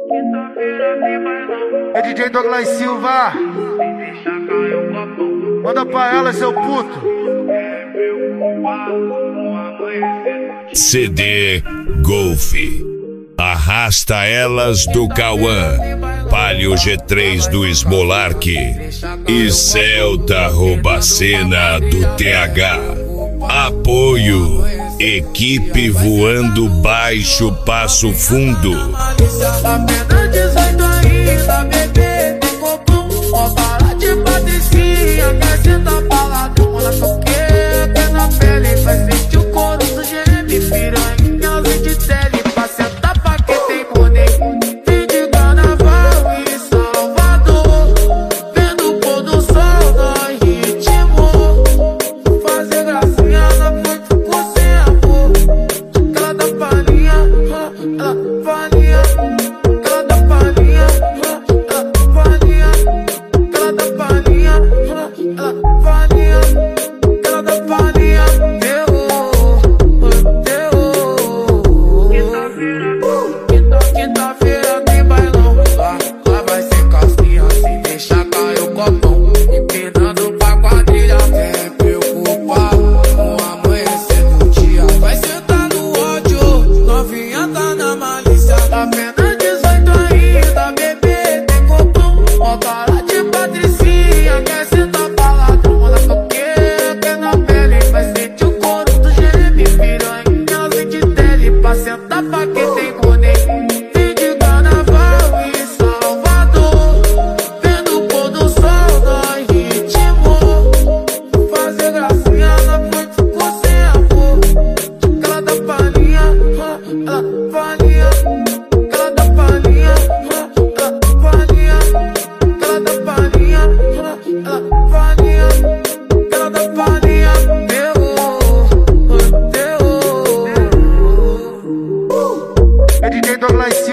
É DJ Douglas Silva. Manda pra ela, seu puto. CD Golf. Arrasta Elas do Cauã, Palio G3 do Smolark e Celta Robacena do TH. Apoio Equipe Voando Baixo Passo Fundo. É DJ Douglas Silva.